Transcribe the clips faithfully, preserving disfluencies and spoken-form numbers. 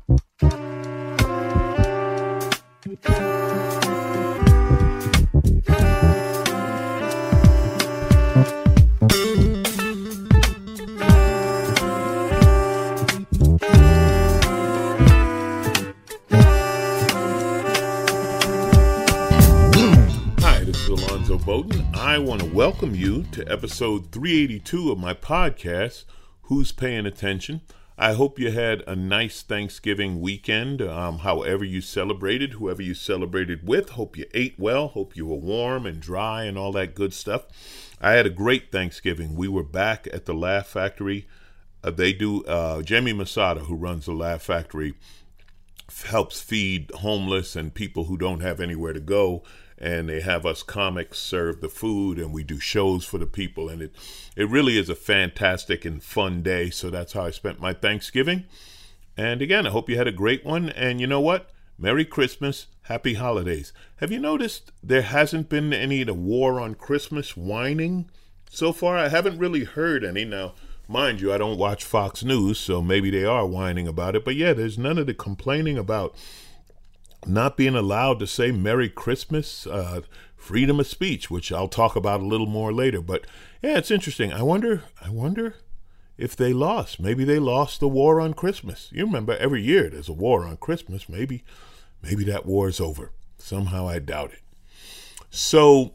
I want to welcome you to episode three eighty-two of my podcast, Who's Paying Attention? I hope you had a nice Thanksgiving weekend, um, however you celebrated, whoever you celebrated with. Hope you ate well, hope you were warm and dry and all that good stuff. I had a great Thanksgiving. We were back at the Laugh Factory. Uh, they do, uh, Jamie Masada, who runs the Laugh Factory, f- helps feed homeless and people who don't have anywhere to go. And they have us comics serve the food, and we do shows for the people, and it it really is a fantastic and fun day. So that's how I spent my Thanksgiving. And again, I hope you had a great one. And you know what? Merry Christmas, Happy Holidays. Have you noticed there hasn't been any of the war on Christmas whining so far? I haven't really heard any. Now, mind you, I don't watch Fox News, so maybe they are whining about it. But yeah, there's none of the complaining about not being allowed to say Merry Christmas, uh, freedom of speech, which I'll talk about a little more later. But yeah, it's interesting. I wonder, I wonder if they lost. Maybe they lost the war on Christmas. You remember every year there's a war on Christmas. Maybe, maybe that war is over. Somehow I doubt it. So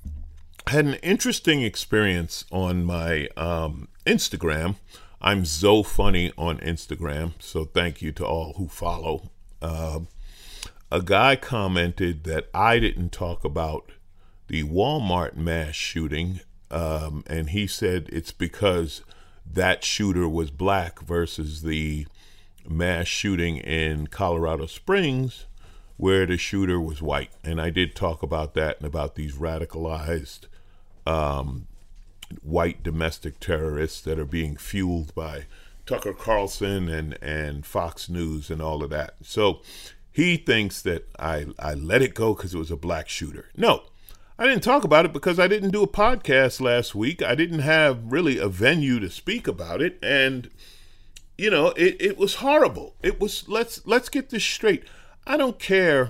I had an interesting experience on my um, Instagram. I'm so funny on Instagram. So thank you to all who follow. Um, A guy commented that I didn't talk about the Walmart mass shooting, um, and he said it's because that shooter was black versus the mass shooting in Colorado Springs where the shooter was white. And I did talk about that and about these radicalized um, white domestic terrorists that are being fueled by Tucker Carlson and, and Fox News and all of that. So he thinks that I, I let it go because it was a black shooter. No, I didn't talk about it because I didn't do a podcast last week. I didn't have really a venue to speak about it. And, you know, it, it was horrible. It was, let's let's get this straight. I don't care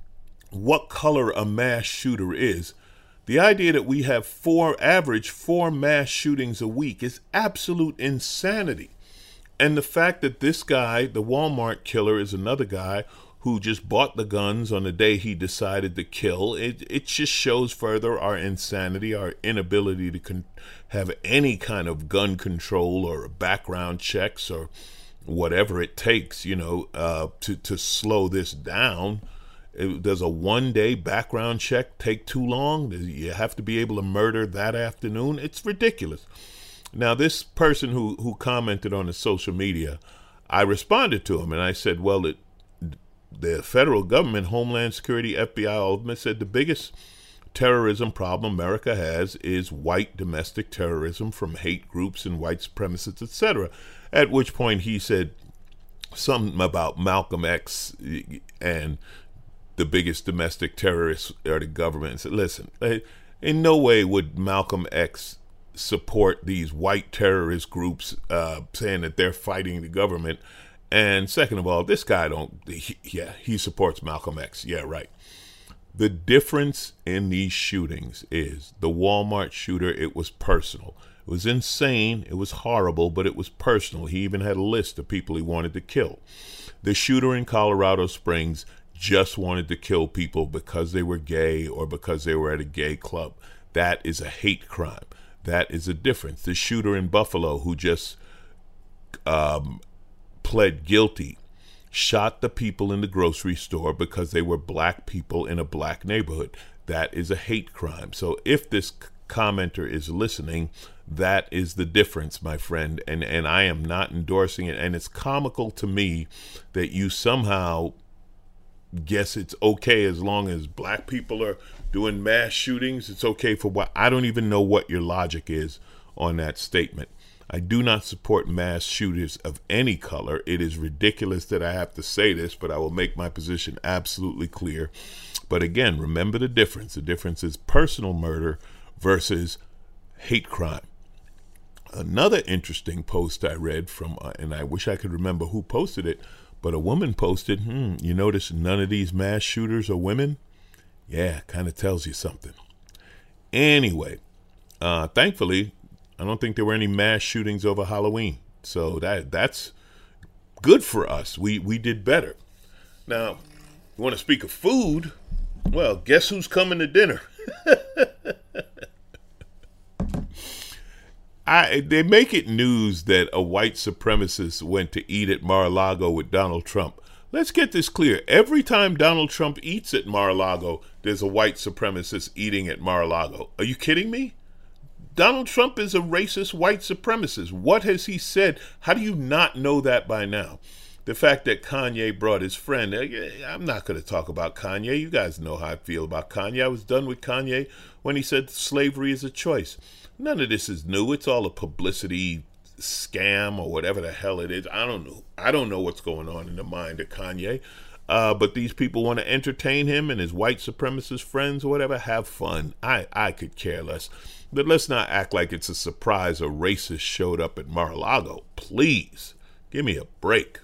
what color a mass shooter is. The idea that we have four, average four mass shootings a week is absolute insanity. And the fact that this guy, the Walmart killer, is another guy who just bought the guns on the day he decided to kill, it it just shows further our insanity, our inability to con- have any kind of gun control or background checks or whatever it takes, you know, uh, to, to slow this down. It, does a one-day background check take too long? Does, you have to be able to murder that afternoon? It's ridiculous. Now, this person who, who commented on the social media, I responded to him and I said, well, it the federal government, Homeland Security, F B I, all of them said the biggest terrorism problem America has is white domestic terrorism from hate groups and white supremacists, et cetera. At which point he said something about Malcolm X and the biggest domestic terrorists are the government. And said, listen, in no way would Malcolm X support these white terrorist groups uh, saying that they're fighting the government. And second of all, this guy don't, he, yeah, he supports Malcolm X. Yeah, right. The difference in these shootings is the Walmart shooter, it was personal. It was insane. It was horrible, but it was personal. He even had a list of people he wanted to kill. The shooter in Colorado Springs just wanted to kill people because they were gay or because they were at a gay club. That is a hate crime. That is a difference. The shooter in Buffalo who just um, pled guilty, shot the people in the grocery store because they were black people in a black neighborhood. That is a hate crime. So if this commenter is listening, that is the difference, my friend. And, and I am not endorsing it. And it's comical to me that you somehow guess it's okay as long as black people are doing mass shootings. It's okay for what? I don't even know what your logic is on that statement. I do not support mass shooters of any color. It is ridiculous that I have to say this, but I will make my position absolutely clear. But again, remember the difference. The difference is personal murder versus hate crime. Another interesting post I read from, uh, and I wish I could remember who posted it, But a woman posted, hmm, you notice none of these mass shooters are women? Yeah, kind of tells you something. Anyway, uh, thankfully, I don't think there were any mass shootings over Halloween. So that that's good for us. We we did better. Now, you want to speak of food? Well, guess who's coming to dinner? I, they make it news that a white supremacist went to eat at Mar-a-Lago with Donald Trump. Let's get this clear. Every time Donald Trump eats at Mar-a-Lago, there's a white supremacist eating at Mar-a-Lago. Are you kidding me? Donald Trump is a racist white supremacist. What has he said? How do you not know that by now? The fact that Kanye brought his friend, I'm not going to talk about Kanye. You guys know how I feel about Kanye. I was done with Kanye when he said slavery is a choice. None of this is new. It's all a publicity scam or whatever the hell it is. I don't know. I don't know what's going on in the mind of Kanye. Uh, but these people want to entertain him and his white supremacist friends or whatever. Have fun. I, I could care less. But let's not act like it's a surprise a racist showed up at Mar-a-Lago. Please, give me a break.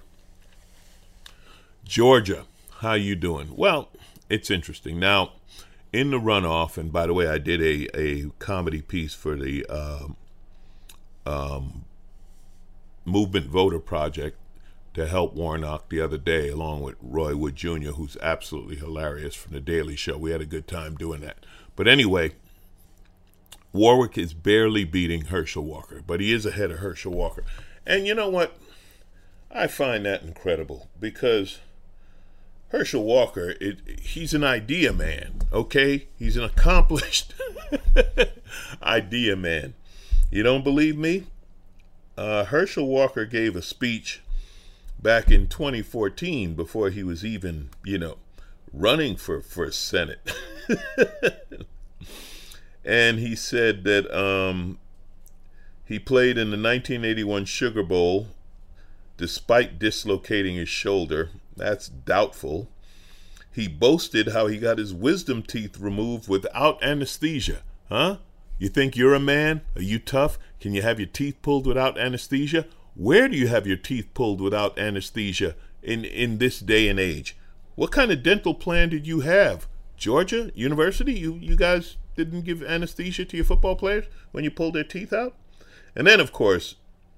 Georgia, how you doing? Well, it's interesting. Now, in the runoff, and by the way, I did a, a comedy piece for the um, um, Movement Voter Project to help Warnock the other day, along with Roy Wood Junior, who's absolutely hilarious from The Daily Show. We had a good time doing that. But anyway, Warwick is barely beating Herschel Walker, but he is ahead of Herschel Walker. And you know what? I find that incredible because Herschel Walker, it, he's an idea man, okay? He's an accomplished idea man. You don't believe me? Uh, Herschel Walker gave a speech back in twenty fourteen before he was even, you know, running for, for Senate. And he said that um, he played in the nineteen eighty-one Sugar Bowl despite dislocating his shoulder. That's doubtful. He boasted how he got his wisdom teeth removed without anesthesia. Huh? You think you're a man? Are you tough? Can you have your teeth pulled without anesthesia? Where do you have your teeth pulled without anesthesia in, in this day and age? What kind of dental plan did you have? Georgia University? You, you guys didn't give anesthesia to your football players when you pulled their teeth out? And then, of course,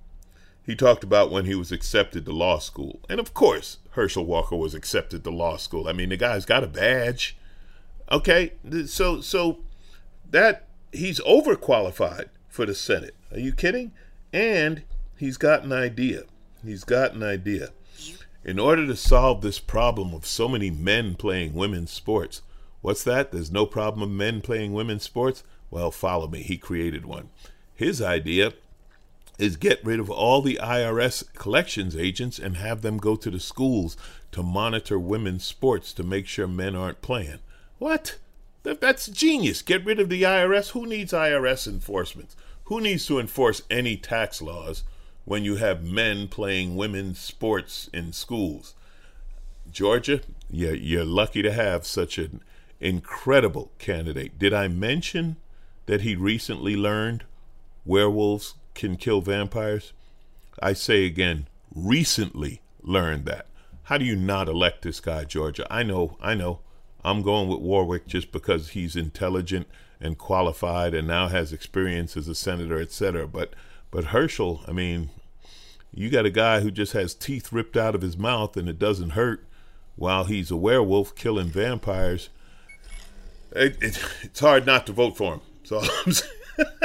he talked about when he was accepted to law school. And of course, Herschel Walker was accepted to law school. I mean, the guy's got a badge. Okay, so so that he's overqualified for the Senate. Are you kidding? And he's got an idea. He's got an idea. In order to solve this problem of so many men playing women's sports, what's that? There's no problem of men playing women's sports? Well, follow me. He created one. His idea is get rid of all the I R S collections agents and have them go to the schools to monitor women's sports to make sure men aren't playing. What? That, that's genius. Get rid of the I R S. Who needs I R S enforcement? Who needs to enforce any tax laws when you have men playing women's sports in schools? Georgia, you're, you're lucky to have such an incredible candidate. Did I mention that he recently learned werewolves can kill vampires? I say again, recently learned that. How do you not elect this guy, Georgia? I know, I know. I'm going with Warwick just because he's intelligent and qualified and now has experience as a senator, et cetera. But but Herschel, I mean, you got a guy who just has teeth ripped out of his mouth and it doesn't hurt while he's a werewolf killing vampires. It, it, it's hard not to vote for him. So I'm saying.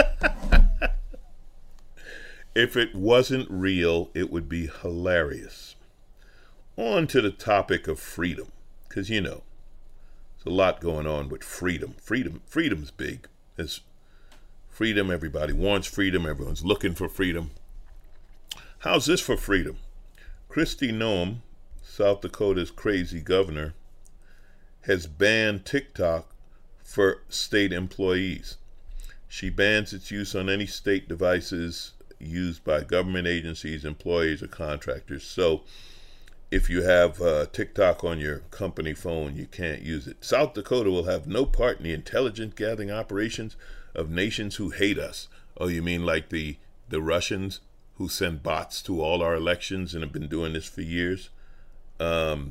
If it wasn't real, it would be hilarious. On to the topic of freedom, because, you know, there's a lot going on with freedom. Freedom, freedom's big. It's freedom, everybody wants freedom. Everyone's looking for freedom. How's this for freedom? Kristi Noem, South Dakota's crazy governor, has banned TikTok for state employees. She bans its use on any state devices used by government agencies, employees, or contractors. So if you have uh, TikTok on your company phone, you can't use it. South Dakota will have no part in the intelligence gathering operations of nations who hate us. Oh, you mean like the, the Russians who send bots to all our elections and have been doing this for years? Um,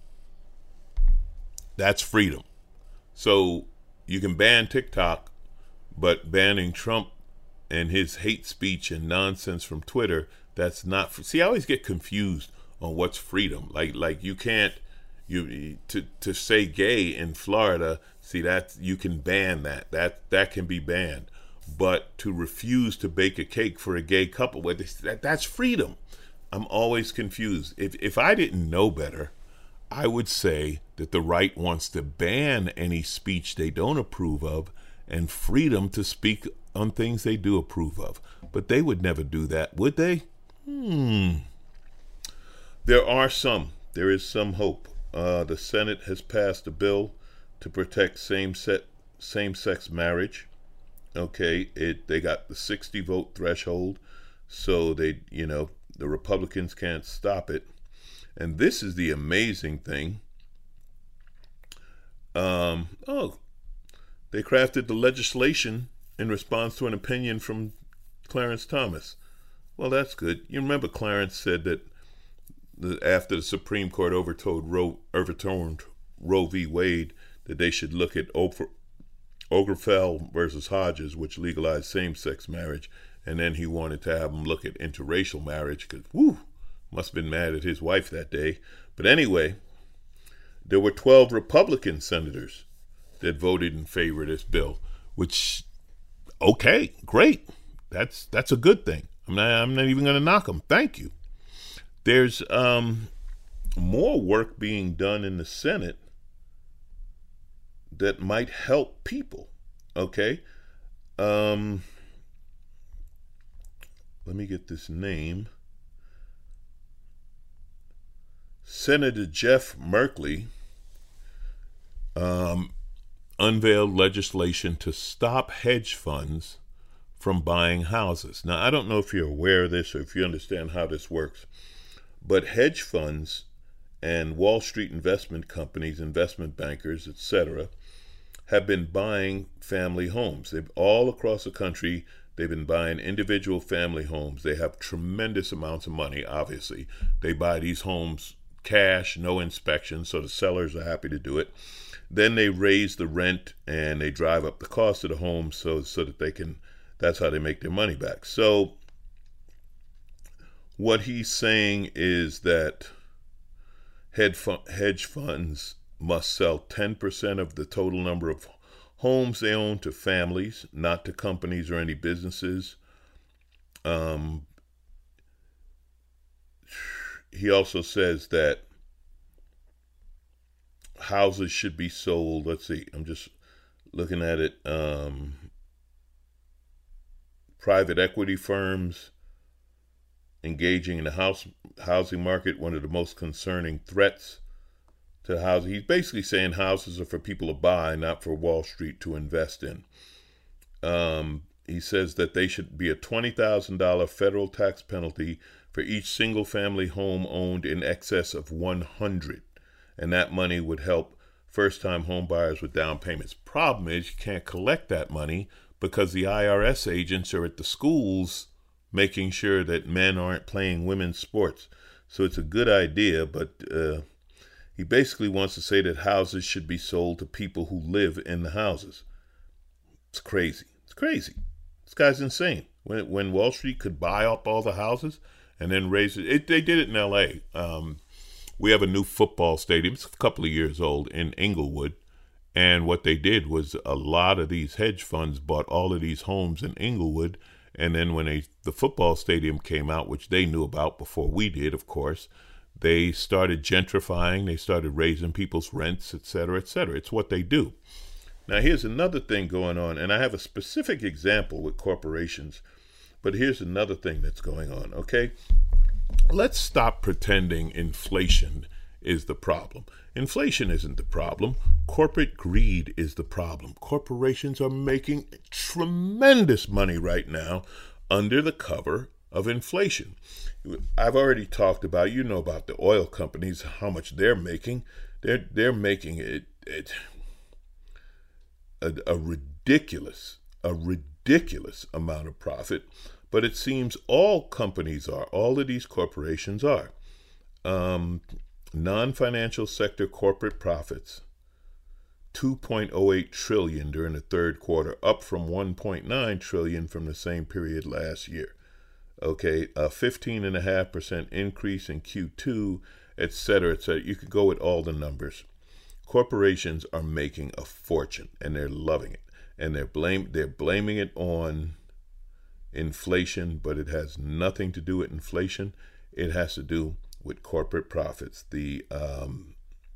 that's freedom. So you can ban TikTok, but banning Trump and his hate speech and nonsense from Twitter, that's not. See, I always get confused on what's freedom. Like, like you can't you to to say gay in Florida. See, that you can ban that. That that can be banned. But to refuse to bake a cake for a gay couple, that that's freedom. I'm always confused. If if I didn't know better, I would say that the right wants to ban any speech they don't approve of and freedom to speak on things they do approve of. But they would never do that, would they? Hmm. There are some. There is some hope. Uh, the Senate has passed a bill to protect same-sex same-sex marriage. Okay, it they got the sixty vote threshold, so they, you know, the Republicans can't stop it. And this is the amazing thing. Um, oh, they crafted the legislation in response to an opinion from Clarence Thomas. Well, that's good. You remember Clarence said that the, after the Supreme Court overturned Roe, overturned Roe v. Wade, that they should look at Oprah, Obergefell versus Hodges, which legalized same-sex marriage, and then he wanted to have them look at interracial marriage because, whoo, must have been mad at his wife that day. But anyway, there were twelve Republican senators that voted in favor of this bill, which, okay, great. That's that's a good thing. I'm not, I'm not even going to knock them. Thank you. There's um, more work being done in the Senate that might help people, okay? Um, let me get this name. Senator Jeff Merkley um, unveiled legislation to stop hedge funds from buying houses. Now, I don't know if you're aware of this or if you understand how this works, but hedge funds and Wall Street investment companies, investment bankers, et cetera, have been buying family homes. They've all across the country, they've been buying individual family homes. They have tremendous amounts of money, obviously. They buy these homes cash, no inspection, so the sellers are happy to do it. Then they raise the rent and they drive up the cost of the home so, so that they can, that's how they make their money back. So what he's saying is that hedge funds must sell ten percent of the total number of homes they own to families, not to companies or any businesses. Um, he also says that houses should be sold. Let's see, I'm just looking at it. Um, private equity firms engaging in the house housing market, one of the most concerning threats to housing. He's basically saying houses are for people to buy, not for Wall Street to invest in. Um, he says that they should be a twenty thousand dollars federal tax penalty for each single-family home owned in excess of one hundred, and that money would help first-time home buyers with down payments. Problem is, you can't collect that money because the I R S agents are at the schools making sure that men aren't playing women's sports. So it's a good idea, but uh, he basically wants to say that houses should be sold to people who live in the houses. It's crazy. It's crazy. This guy's insane. When when Wall Street could buy up all the houses and then raise it, it they did it in L A. Um, we have a new football stadium. It's a couple of years old in Inglewood. And what they did was a lot of these hedge funds bought all of these homes in Inglewood. And then when they, the football stadium came out, which they knew about before we did, of course, they started gentrifying. They started raising people's rents, et cetera, et cetera. It's what they do. Now, here's another thing going on. And I have a specific example with corporations. But here's another thing that's going on, okay? Let's stop pretending inflation is the problem. Inflation isn't the problem. Corporate greed is the problem. Corporations are making tremendous money right now under the cover of inflation. I've already talked about, you know about the oil companies, how much they're making. They're they're making it, it a, a ridiculous, a ridiculous amount of profit. But it seems all companies are, all of these corporations are. Um, non-financial sector corporate profits, two point oh eight trillion dollars during the third quarter, up from one point nine trillion dollars from the same period last year. Okay, a fifteen point five percent increase in Q two, et cetera, et cetera. You could go with all the numbers. Corporations are making a fortune, and they're loving it. And they're blame they're blaming it on inflation, but it has nothing to do with inflation. It has to do with corporate profits. The um,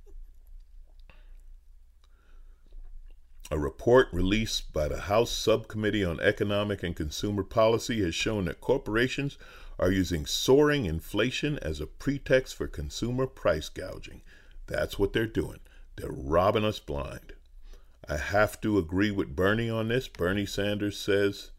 a report released by the House Subcommittee on Economic and Consumer Policy has shown that corporations are using soaring inflation as a pretext for consumer price gouging. That's what they're doing. They're robbing us blind. I have to agree with Bernie on this. Bernie Sanders says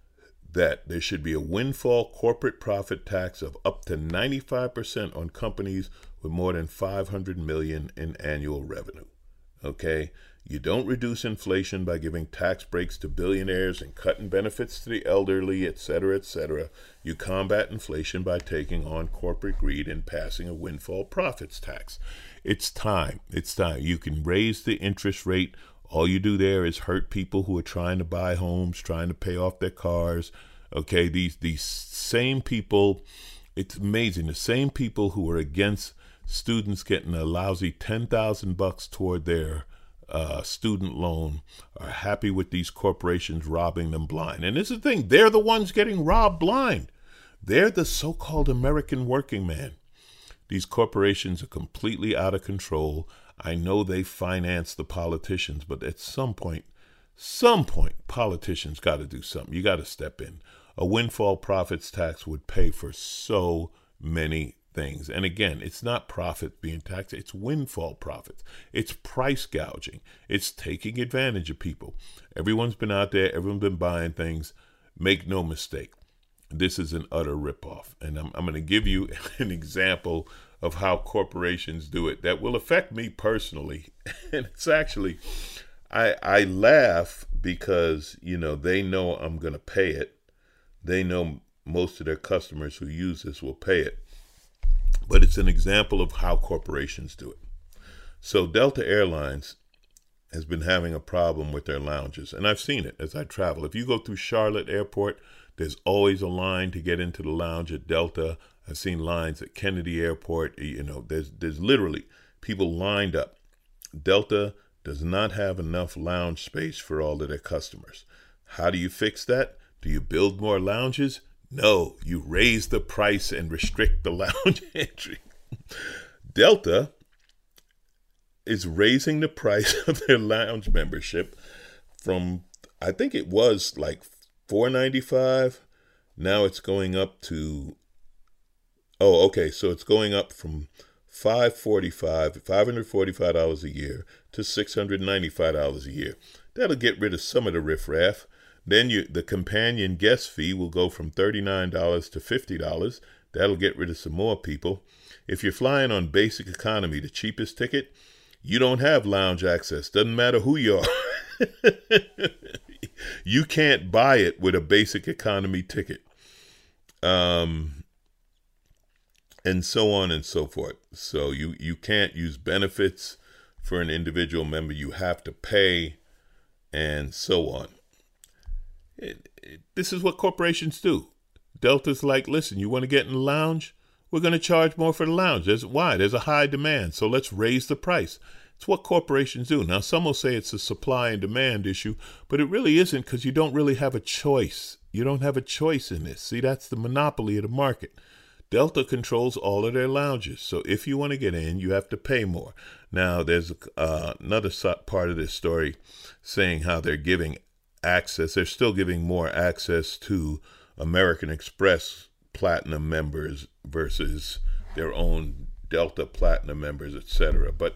that there should be a windfall corporate profit tax of up to ninety-five percent on companies with more than five hundred million dollars in annual revenue. Okay? You don't reduce inflation by giving tax breaks to billionaires and cutting benefits to the elderly, et cetera, et cetera. You combat inflation by taking on corporate greed and passing a windfall profits tax. It's time. It's time. You can raise the interest rate. All you do there is hurt people who are trying to buy homes, trying to pay off their cars. Okay, these these same people, it's amazing. The same people who are against students getting a lousy ten thousand bucks toward their uh, student loan are happy with these corporations robbing them blind. And this is the thing, they're the ones getting robbed blind. They're the so-called American working man. These corporations are completely out of control. I know they finance the politicians, but at some point, some point, politicians got to do something. You got to step in. A windfall profits tax would pay for so many things. And again, it's not profit being taxed. It's windfall profits. It's price gouging. It's taking advantage of people. Everyone's been out there. Everyone's been buying things. Make no mistake. This is an utter ripoff. And I'm, I'm going to give you an example of how corporations do it that will affect me personally. And it's actually, I I laugh because, you know, they know I'm going to pay it. They know most of their customers who use this will pay it. But it's an example of how corporations do it. So Delta Airlines has been having a problem with their lounges. And I've seen it as I travel. If you go through Charlotte Airport, there's always a line to get into the lounge at Delta. I've seen lines at Kennedy Airport. You know, there's there's literally people lined up. Delta does not have enough lounge space for all of their customers. How do you fix that? Do you build more lounges? No, you raise the price and restrict the lounge entry. Delta is raising the price of their lounge membership from, I think it was like four ninety-five. Now it's going up to, oh, okay, so it's going up from five forty-five, five hundred forty-five dollars a year to six hundred ninety-five dollars a year. That'll get rid of some of the riffraff. Then you, the companion guest fee will go from thirty-nine dollars to fifty dollars. That'll get rid of some more people. If you're flying on basic economy, the cheapest ticket, you don't have lounge access. Doesn't matter who you are. You can't buy it with a basic economy ticket. Um, and so on and so forth. So you, you can't use benefits for an individual member. You have to pay and so on. It, it, this is what corporations do. Delta's like, listen, you want to get in the lounge? We're going to charge more for the lounge. There's, why? There's a high demand, so let's raise the price. It's what corporations do. Now, some will say it's a supply and demand issue, but it really isn't because you don't really have a choice. You don't have a choice in this. See, that's the monopoly of the market. Delta controls all of their lounges, so if you want to get in, you have to pay more. Now, there's uh, another part of this story saying how they're giving access. They're still giving more access to American Express Platinum members versus their own Delta Platinum members, et cetera. But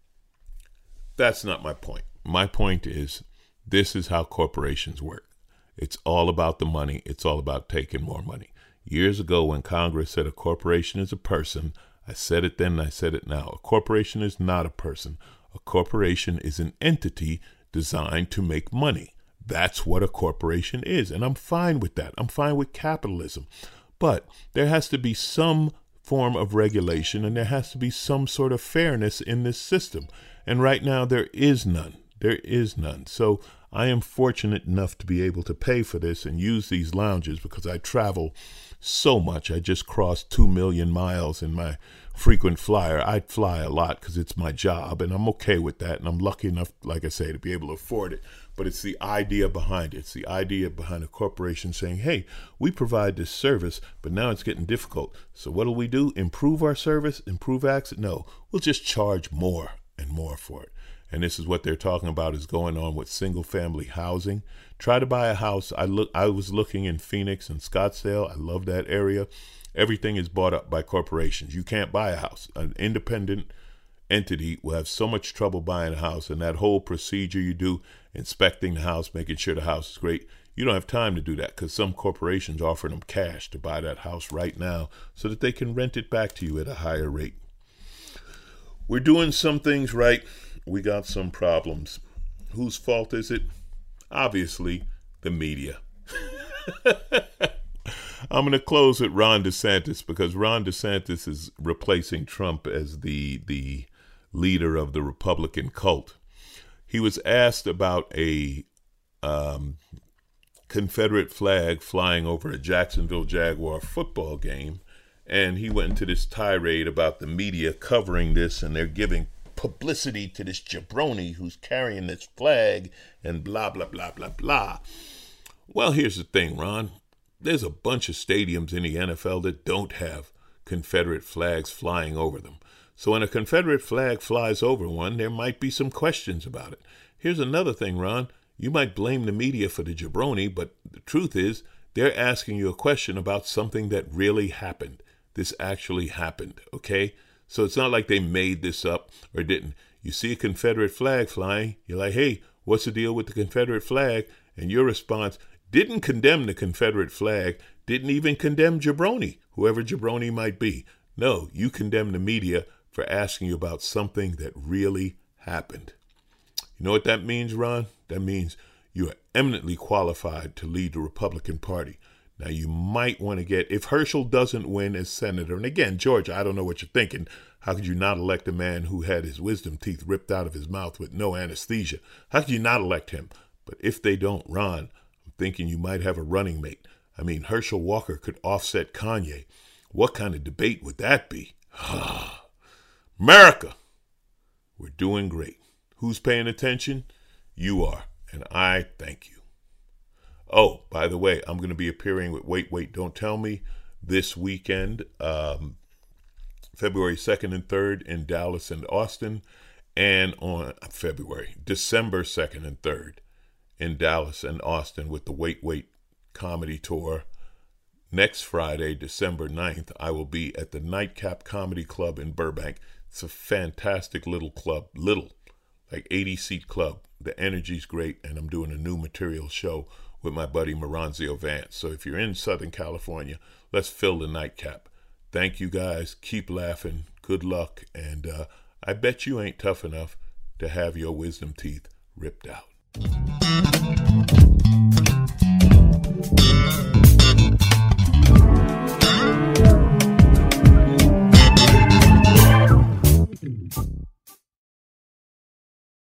that's not my point. My point is this is how corporations work. It's all about the money. It's all about taking more money. Years ago when Congress said a corporation is a person, I said it then and I said it now. A corporation is not a person. A corporation is an entity designed to make money. That's what a corporation is, and I'm fine with that. I'm fine with capitalism. But there has to be some form of regulation, and there has to be some sort of fairness in this system. And right now there is none. There is none. So I am fortunate enough to be able to pay for this and use these lounges because I travel so much. I just crossed two million miles in my frequent flyer. I fly a lot because it's my job, and I'm okay with that. And I'm lucky enough, like I say, to be able to afford it. But it's the idea behind it. It's the idea behind a corporation saying, hey, we provide this service, but now it's getting difficult. So what do we do? Improve our service? Improve access? No, we'll just charge more and more for it. And this is what they're talking about is going on with single family housing. Try to buy a house. I look I was looking in Phoenix and Scottsdale. I love that area. Everything is bought up by corporations. You can't buy a house. An independent entity will have so much trouble buying a house, and that whole procedure you do, inspecting the house, making sure the house is great, you don't have time to do that because some corporations offer them cash to buy that house right now so that they can rent it back to you at a higher rate. We're doing some things right. We got some problems. Whose fault is it? Obviously, the media. I'm going to close with Ron DeSantis because Ron DeSantis is replacing Trump as the the leader of the Republican cult. He was asked about a um, Confederate flag flying over a Jacksonville Jaguar football game, and he went into this tirade about the media covering this, and they're giving publicity to this jabroni who's carrying this flag and blah, blah, blah, blah, blah. Well, here's the thing, Ron. There's a bunch of stadiums in the N F L that don't have Confederate flags flying over them. So when a Confederate flag flies over one, there might be some questions about it. Here's another thing, Ron. You might blame the media for the jabroni, but the truth is they're asking you a question about something that really happened. This actually happened, okay? So it's not like they made this up or didn't. You see a Confederate flag flying, you're like, hey, what's the deal with the Confederate flag? And your response didn't condemn the Confederate flag, didn't even condemn jabroni, whoever jabroni might be. No, you condemn the media for asking you about something that really happened. You know what that means, Ron? That means you are eminently qualified to lead the Republican Party. Now, you might want to get, if Herschel doesn't win as senator, and again, George, I don't know what you're thinking. How could you not elect a man who had his wisdom teeth ripped out of his mouth with no anesthesia? How could you not elect him? But if they don't, Ron, I'm thinking you might have a running mate. I mean, Herschel Walker could offset Kanye. What kind of debate would that be? America, we're doing great. Who's paying attention? You are, and I thank you. Oh, by the way, I'm going to be appearing with Wait, Wait, Don't Tell Me this weekend, um, February second and third in Dallas and Austin, and on February, December second and third in Dallas and Austin with the Wait, Wait comedy tour. Next Friday, December ninth, I will be at the Nightcap Comedy Club in Burbank. It's a fantastic little club, little, like eighty-seat club. The energy's great, and I'm doing a new material show with my buddy Maranzio Vance. So if you're in Southern California, let's fill the Nightcap. Thank you guys. Keep laughing. Good luck. And uh, I bet you ain't tough enough to have your wisdom teeth ripped out.